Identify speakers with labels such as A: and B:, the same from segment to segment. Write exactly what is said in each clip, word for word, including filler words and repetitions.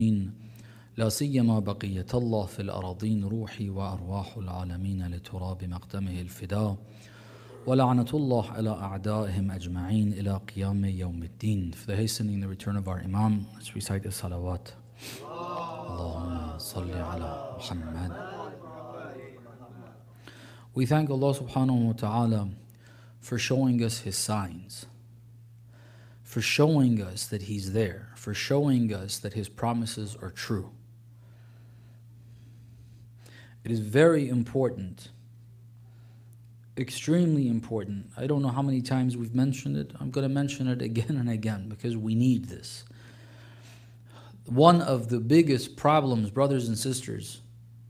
A: لا سيما بقية الله في الأراضين روحي وأرواح العالمين لتراب مقدمه الفداء ولعنة الله على أعدائهم أجمعين إلى قيام يوم الدين. For the hastening the return of our Imam, let's recite the salawat. Allahumma salli ala Muhammad. We thank Allah subhanahu wa ta'ala for showing us His signs, for showing us that He's there, for showing us that His promises are true. It is very important, extremely important. I don't know how many times we've mentioned it. I'm going to mention it again and again because we need this. One of the biggest problems, brothers and sisters,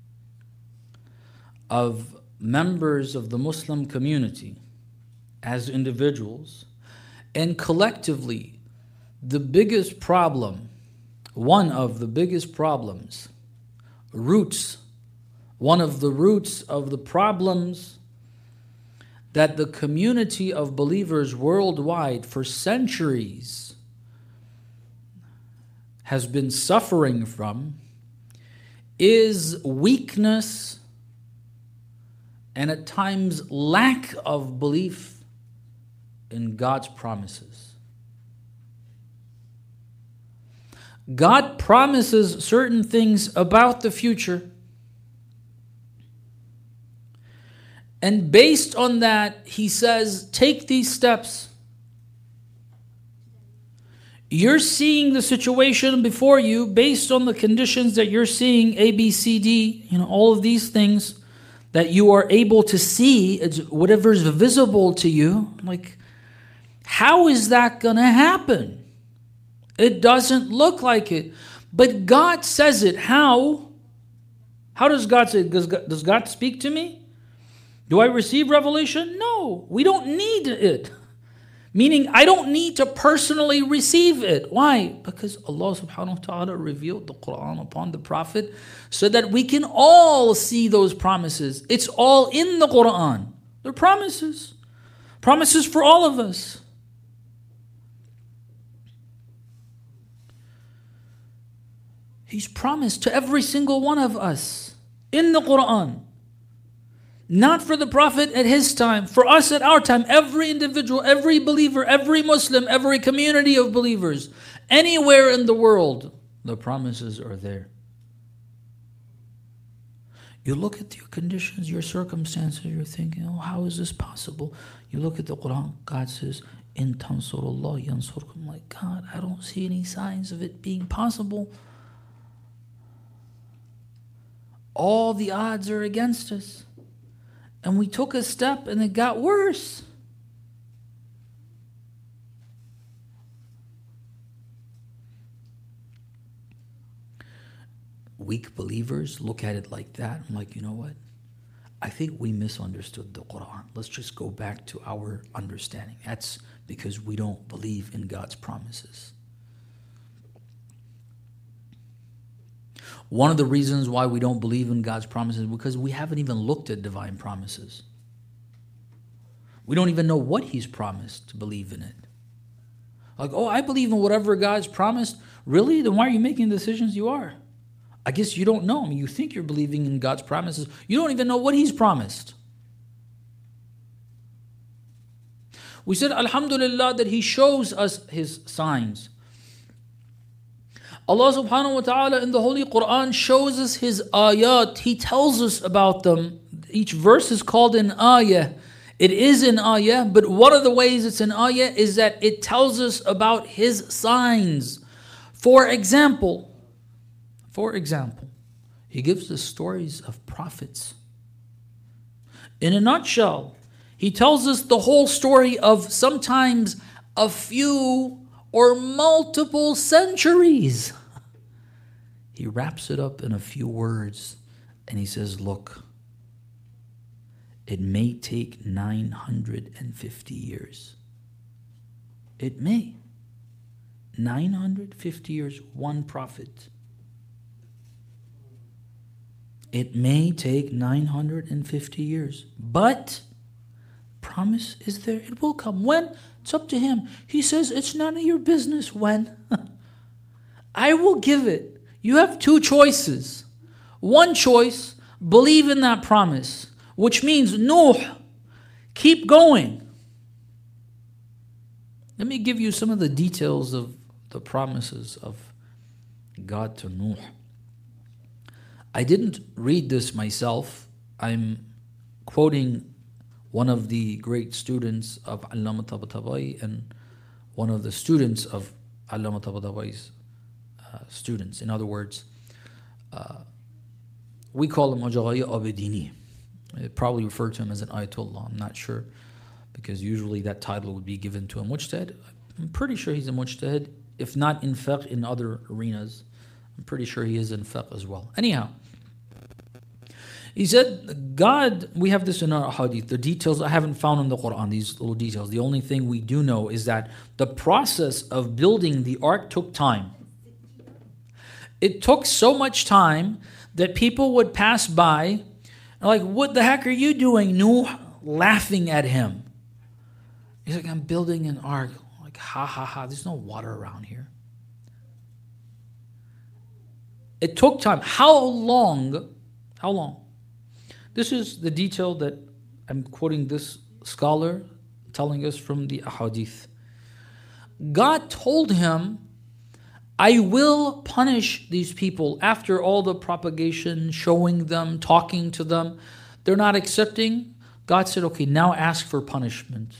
A: of members of the Muslim community as individuals and collectively, the biggest problem, one of the biggest problems, roots, one of the roots of the problems that the community of believers worldwide for centuries has been suffering from is weakness and at times lack of belief in God's promises. God promises certain things about the future, and based on that, He says, take these steps. You're seeing the situation before you based on the conditions that you're seeing, A, B, C, D, you know, all of these things that you are able to see, it's whatever's visible to you. Like, how is that going to happen? It doesn't look like it. But God says it. How? How does God say it? Does God, does God speak to me? Do I receive revelation? No, we don't need it. Meaning, I don't need to personally receive it. Why? Because Allah subhanahu wa ta'ala revealed the Quran upon the Prophet so that we can all see those promises. It's all in the Quran. They're promises. Promises for all of us. He's promised to every single one of us in the Quran. Not for the Prophet at his time, for us at our time, every individual, every believer, every Muslim, every community of believers, anywhere in the world, the promises are there. You look at your conditions, your circumstances, you're thinking, oh, how is this possible? You look at the Quran, God says, in tansurullah yansurkum. Like, God, I don't see any signs of it being possible. All the odds are against us. And we took a step and it got worse. Weak believers look at it like that. I'm like, you know what? I think we misunderstood the Quran. Let's just go back to our understanding. That's because we don't believe in God's promises. One of the reasons why we don't believe in God's promises is because we haven't even looked at divine promises. We don't even know what He's promised to believe in it. Like, oh, I believe in whatever God's promised. Really? Then why are you making the decisions you are? I guess you don't know. I mean, you think you're believing in God's promises. You don't even know what He's promised. We said, Alhamdulillah, that He shows us His signs. Allah subhanahu wa ta'ala in the Holy Quran shows us His ayat. He tells us about them. Each verse is called an ayah. It is an ayah, but one of the ways it's an ayah is that it tells us about His signs. For example, for example, He gives us stories of prophets. In a nutshell, He tells us the whole story of sometimes a few or multiple centuries. He wraps it up in a few words and He says, look, it may take nine hundred fifty years. It may. nine hundred fifty years, one prophet. It may take nine hundred fifty years, but promise is there. It will come. When? It's up to Him. He says, it's none of your business when. I will give it. You have two choices. One choice, believe in that promise, which means Nuh, keep going. Let me give you some of the details of the promises of God to Nuh. I didn't read this myself. I'm quoting one of the great students of Allama Tabatabai and one of the students of Allama Tabatabai's uh, students. In other words, uh, we call him Ajagaya Abedini. I probably refer to him as an Ayatollah. I'm not sure, because usually that title would be given to a mujtahid. I'm pretty sure he's a mujtahid, if not in fiqh, in other arenas. I'm pretty sure he is in fiqh as well. Anyhow, he said, God, we have this in our hadith, the details I haven't found in the Quran, these little details. The only thing we do know is that the process of building the ark took time. It took so much time that people would pass by, like, what the heck are you doing, Nuh? Laughing at him. He's like, I'm building an ark. Like, ha ha ha, there's no water around here. It took time. How long? How long? This is the detail that I'm quoting this scholar telling us from the ahadith. God told him, I will punish these people after all the propagation, showing them, talking to them. They're not accepting. God said, okay, now ask for punishment.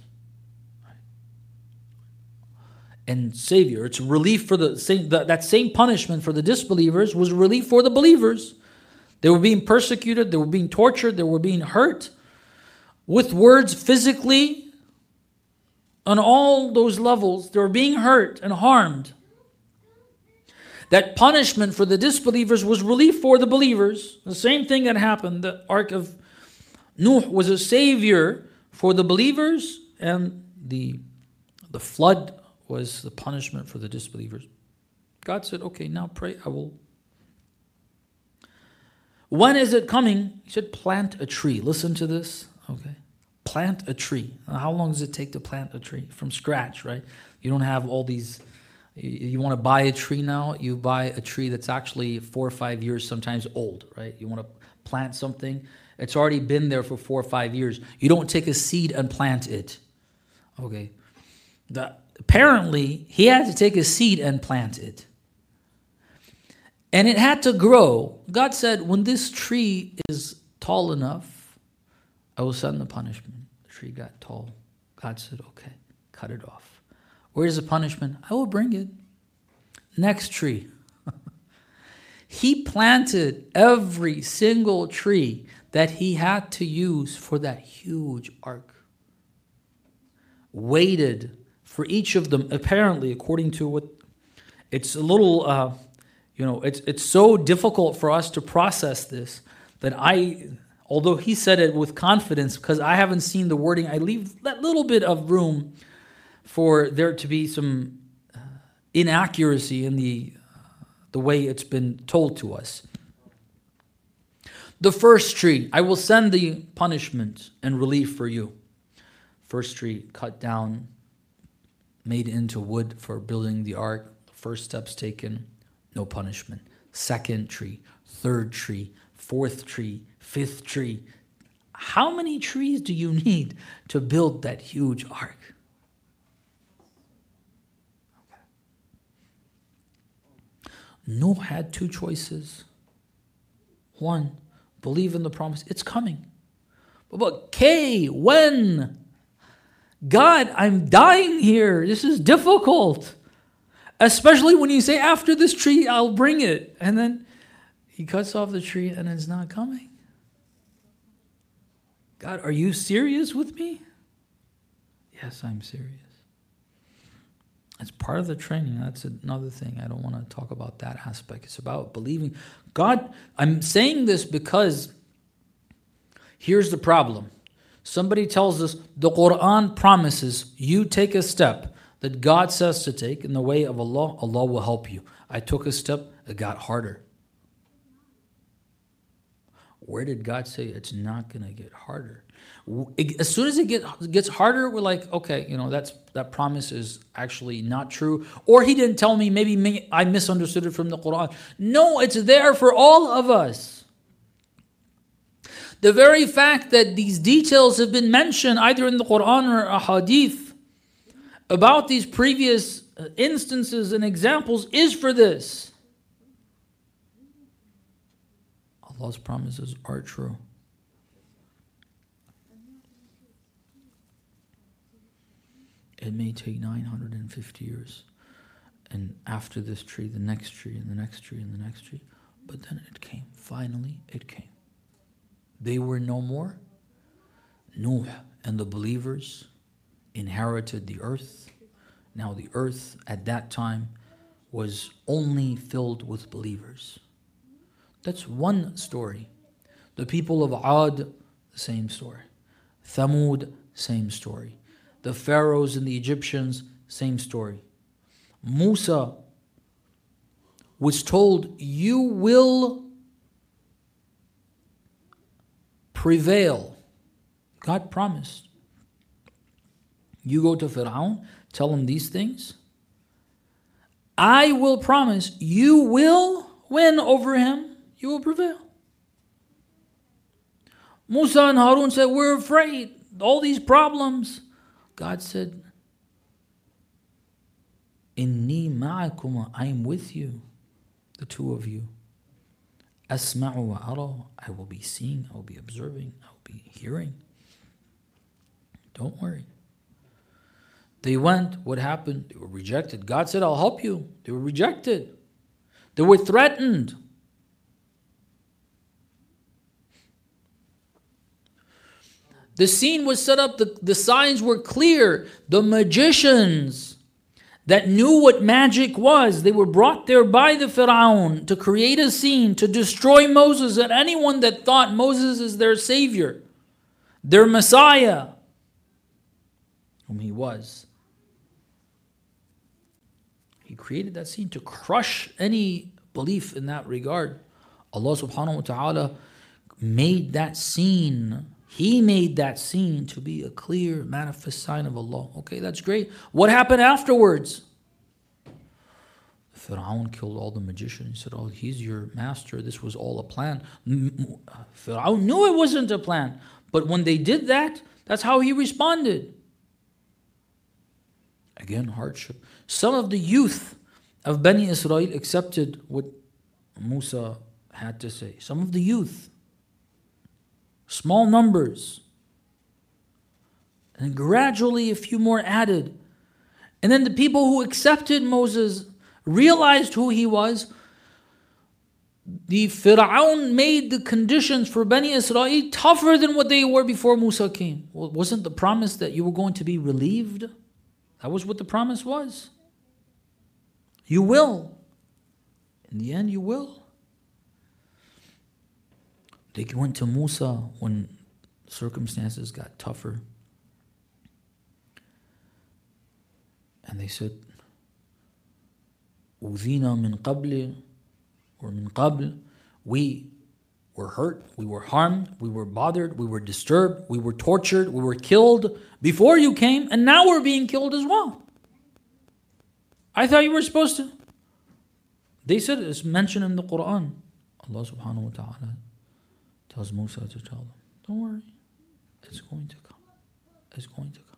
A: And Savior, it's relief for the same, that same punishment for the disbelievers was relief for the believers. They were being persecuted, they were being tortured, they were being hurt with words physically on all those levels. They were being hurt and harmed. That punishment for the disbelievers was relief for the believers. The same thing that happened. The Ark of Nuh was a savior for the believers, and the, the flood was the punishment for the disbelievers. God said, okay, now pray, I will. When is it coming? He said, plant a tree. Listen to this. Okay. Plant a tree. Now, how long does it take to plant a tree? From scratch, right? You don't have all these, you, you want to buy a tree now, you buy a tree that's actually four or five years sometimes old, right? You want to plant something, it's already been there for four or five years. You don't take a seed and plant it. Okay. The, apparently, he had to take a seed and plant it. And it had to grow. God said, when this tree is tall enough, I will send the punishment. The tree got tall. God said, okay, cut it off. Where's the punishment? I will bring it. Next tree. He planted every single tree that he had to use for that huge ark. Waited for each of them, apparently, according to what, it's a little... Uh, You know, it's it's so difficult for us to process this that I, although he said it with confidence, because I haven't seen the wording, I leave that little bit of room for there to be some uh, inaccuracy in the uh, the way it's been told to us. The first tree, I will send the punishment and relief for you. First tree cut down, made into wood for building the ark. First steps taken. No punishment. Second tree, third tree, fourth tree, fifth tree. How many trees do you need to build that huge ark? Okay. Noah had two choices. One, believe in the promise. It's coming. But, but K, when? God, I'm dying here. This is difficult. Especially when you say, after this tree, I'll bring it. And then he cuts off the tree and it's not coming. God, are you serious with me? Yes, I'm serious. It's part of the training. That's another thing. I don't want to talk about that aspect. It's about believing. God, I'm saying this because here's the problem. Somebody tells us the Quran promises you take a step that God says to take in the way of Allah, Allah will help you. I took a step, it got harder. Where did God say it's not going to get harder? As soon as it get, gets harder, we're like, okay, you know, that's that promise is actually not true. Or he didn't tell me, maybe me, I misunderstood it from the Quran. No, it's there for all of us. The very fact that these details have been mentioned either in the Quran or a hadith about these previous instances and examples is for this. Allah's promises are true. It may take nine hundred fifty years. And after this tree, the next tree, and the next tree, and the next tree. But then it came. Finally, it came. They were no more. Nuh and the believers inherited the earth. Now the earth at that time was only filled with believers. That's one story. The people of Ad, the same story. Thamud, same story. The pharaohs and the Egyptians, same story. Musa was told, you will prevail. God promised. You go to Fir'aun, tell him these things. I will promise you will win over him. You will prevail. Musa and Harun said, we're afraid. All these problems. God said, Inni ma'akum, I am with you, the two of you. Asma'u wa ara, I will be seeing, I will be observing, I will be hearing. Don't worry. They went, what happened? They were rejected. God said, I'll help you. They were rejected. They were threatened. The scene was set up, the, the signs were clear. The magicians that knew what magic was, they were brought there by the Fir'aun to create a scene, to destroy Moses and anyone that thought Moses is their savior, their Messiah, whom he was. He created that scene to crush any belief in that regard. Allah subhanahu wa ta'ala made that scene, He made that scene to be a clear, manifest sign of Allah. Okay, that's great. What happened afterwards? Fir'aun killed all the magicians. He said, oh, he's your master. This was all a plan. Fir'aun knew it wasn't a plan. But when they did that, that's how he responded. Again, hardship. Some of the youth of Bani Israel accepted what Musa had to say. Some of the youth. Small numbers. And gradually a few more added. And then the people who accepted Moses realized who he was. The Fir'aun made the conditions for Bani Israel tougher than what they were before Musa came. Well, wasn't the promise that you were going to be relieved? That was what the promise was. You will. In the end, you will. They went to Musa when circumstances got tougher. And they said, Udhina min qabli, or min qabl, we were hurt, we were harmed, we were bothered, we were disturbed, we were tortured, we were killed before you came, and now we're being killed as well. I thought you were supposed to. They said it's mentioned in the Quran. Allah subhanahu wa ta'ala tells Musa to tell them, don't worry, it's going to come. It's going to come.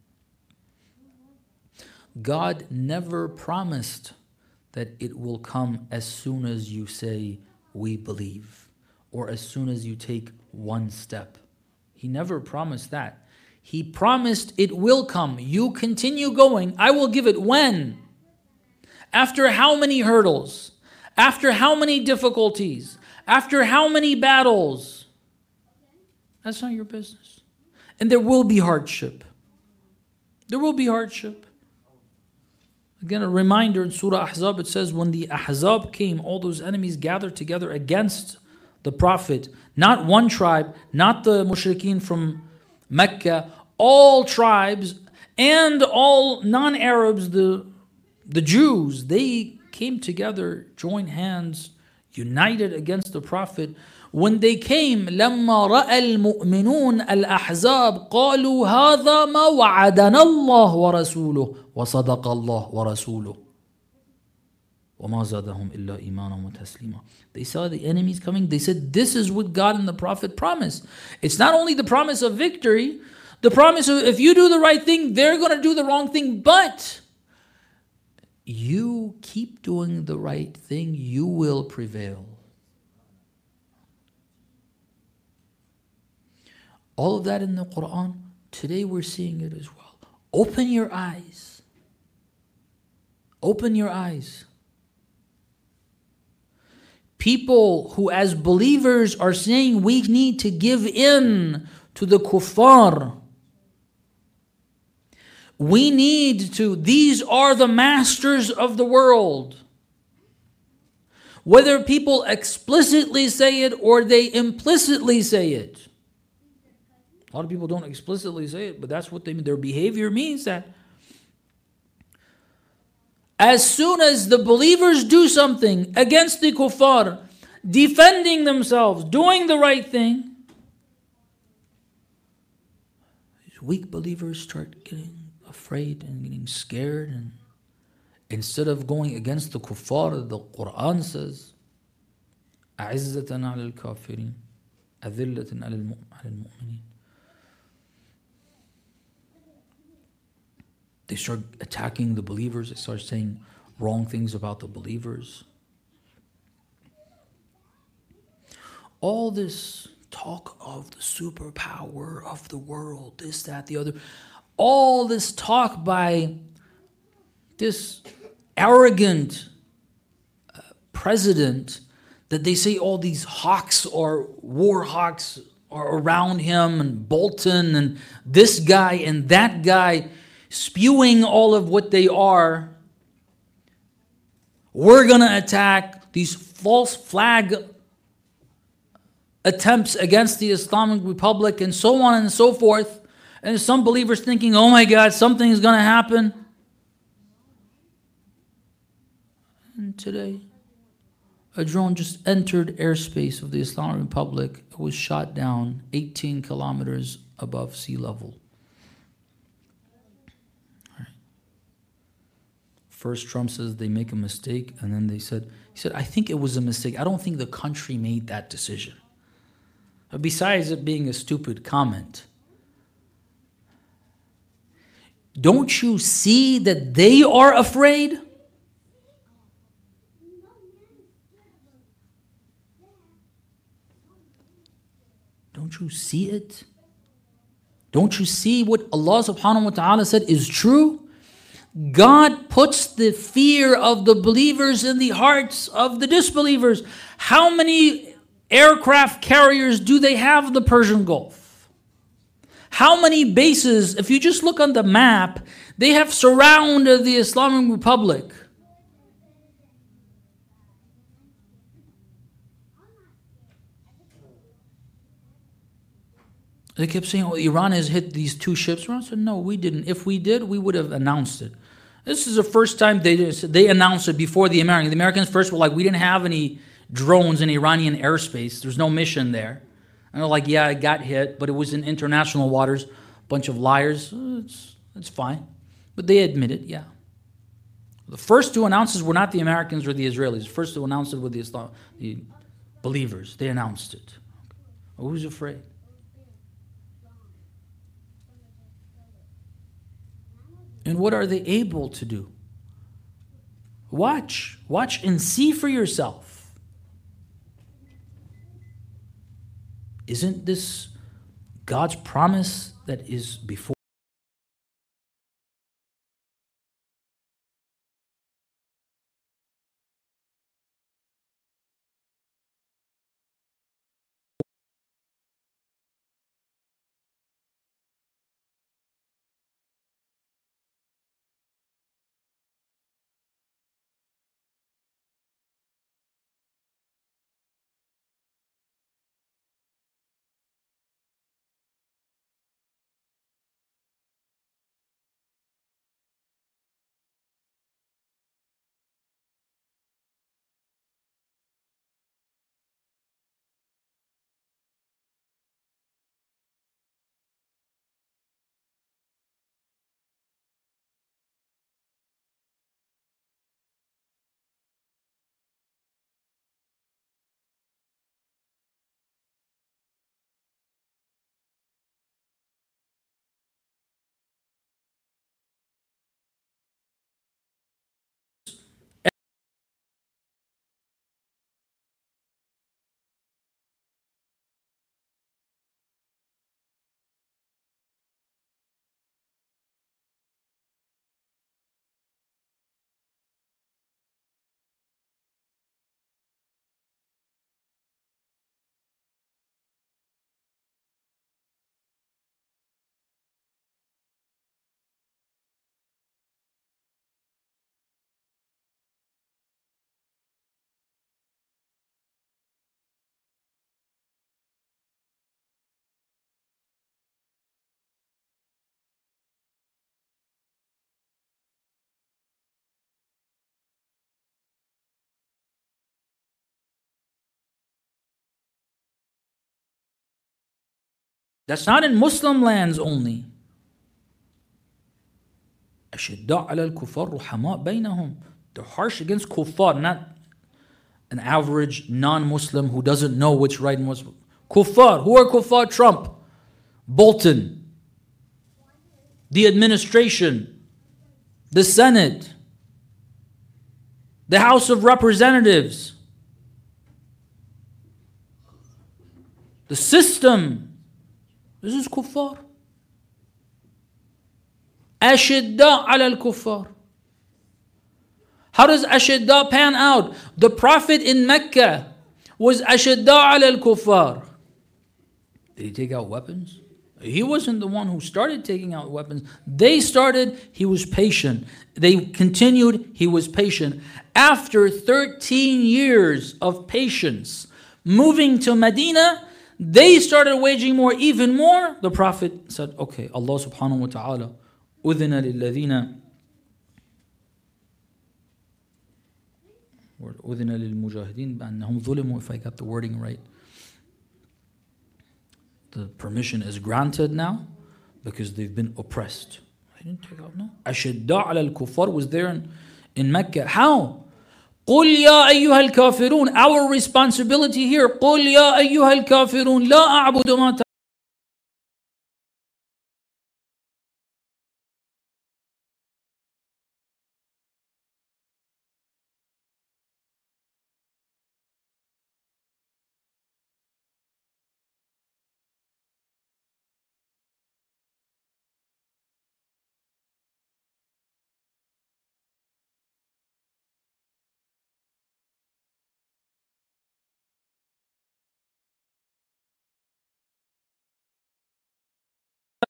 A: God never promised that it will come as soon as you say, we believe, or as soon as you take one step. He never promised that. He promised it will come. You continue going. I will give it when? After how many hurdles? After how many difficulties? After how many battles? That's not your business. And there will be hardship. There will be hardship. Again, a reminder in Surah Ahzab, it says, when the Ahzab came, all those enemies gathered together against the Prophet. Not one tribe, not the mushrikeen from Mecca, all tribes and all non-Arabs, the, the Jews, they came together, joined hands, united against the Prophet. When they came, لما رأى المؤمنون الأحزاب قالوا هذا ما وعدنا الله ورسوله وصدق الله ورسوله وما زادهم إلا إيمانا وتسليما. They saw the enemies coming. They said, this is what God and the Prophet promised. It's not only the promise of victory, the promise of if you do the right thing, they're going to do the wrong thing, but you keep doing the right thing, you will prevail. All of that in the Quran, today we're seeing it as well. Open your eyes. Open your eyes. People who as believers are saying we need to give in to the kuffar. We need to, these are the masters of the world. Whether people explicitly say it or they implicitly say it. A lot of people don't explicitly say it, but that's what they mean. Their behavior means that. As soon as the believers do something against the kuffar, defending themselves, doing the right thing, these weak believers start getting afraid and getting scared. And instead of going against the kuffar, the Quran says, أَعِزَّةً عَلَى الْكَافِرِينَ أَذِلَّةً عَلَى الْمُؤْمِنِينَ. They start attacking the believers. They start saying wrong things about the believers. All this talk of the superpower of the world, this, that, the other, all this talk by this arrogant uh, president that they say all these hawks or war hawks are around him, and Bolton and this guy and that guy, spewing all of what they are. We're going to attack these false flag attempts against the Islamic Republic and so on and so forth. And some believers thinking, oh my God, something is going to happen. And today, a drone just entered airspace of the Islamic Republic. It was shot down eighteen kilometers above sea level. First, Trump says they make a mistake, and then they said, he said, I think it was a mistake. I don't think the country made that decision. But besides it being a stupid comment, don't you see that they are afraid? Don't you see it? Don't you see what Allah subhanahu wa ta'ala said is true? God puts the fear of the believers in the hearts of the disbelievers. How many aircraft carriers do they have in the Persian Gulf? How many bases, if you just look on the map, they have surrounded the Islamic Republic? They kept saying, oh, Iran has hit these two ships. Iran said, no, we didn't. If we did, we would have announced it. This is the first time they they announced it before the Americans. The Americans first were like, we didn't have any drones in Iranian airspace. There's no mission there. And they're like, yeah, it got hit, but it was in international waters. Bunch of liars. It's, it's fine. But they admit it, yeah. The first two announcers were not the Americans or the Israelis. The first to announce it were the, Islam, the believers. They announced it. Well, who's afraid? And what are they able to do? Watch. Watch and see for yourself. Isn't this God's promise that is before? That's not in Muslim lands only. أشداء على الكفار رحماء بينهم. They're harsh against kuffar, not an average non-Muslim who doesn't know which right and what's kuffar. Who are kuffar? Trump, Bolton, the administration, the Senate, the House of Representatives, the system. This is kuffar. Ashidda ala al-kuffar. How does ashidda pan out? The Prophet in Mecca was ashidda ala al-kuffar. Did he take out weapons? He wasn't the one who started taking out weapons. They started, he was patient. They continued, he was patient. After thirteen years of patience, moving to Medina, they started waging war even more. The Prophet said, okay, Allah subhanahu wa ta'ala, أذن للذين أذن للمجاهدين بأنهم ظلموا, if I got the wording right. The permission is granted now because they've been oppressed. I didn't take out, no. أشداء على الكفار was there in, in Mecca. How? قل يا أيها الكافرون. Our responsibility here. قل يا أيها الكافرون لا أعبد ما